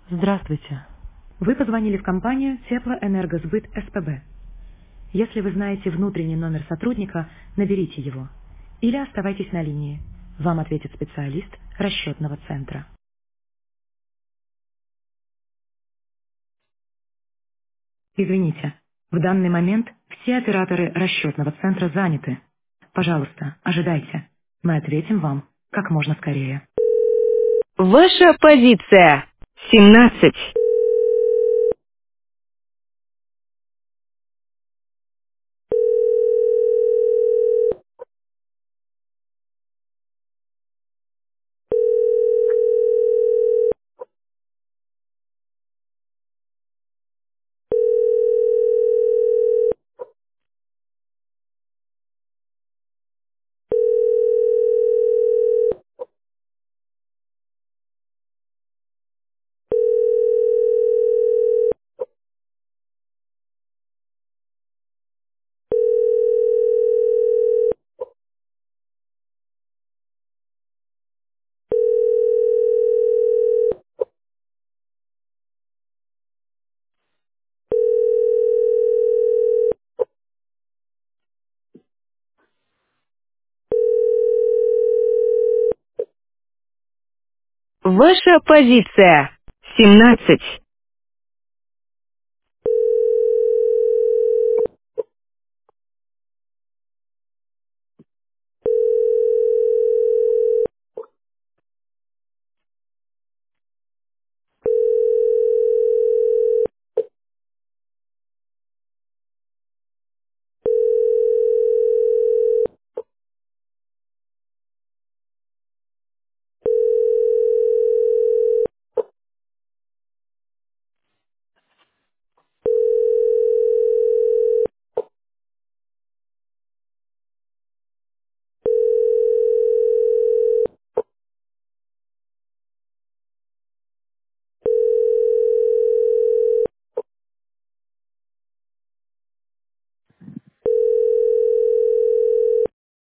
Здравствуйте. Вы позвонили в компанию Теплоэнергосбыт СПБ. Если вы знаете внутренний номер сотрудника, наберите его. Или оставайтесь на линии. Вам ответит специалист расчетного центра. Извините, в данный момент все операторы расчетного центра заняты. Пожалуйста, ожидайте. Мы ответим вам как можно скорее. Ваша позиция 17. Ваша позиция 17.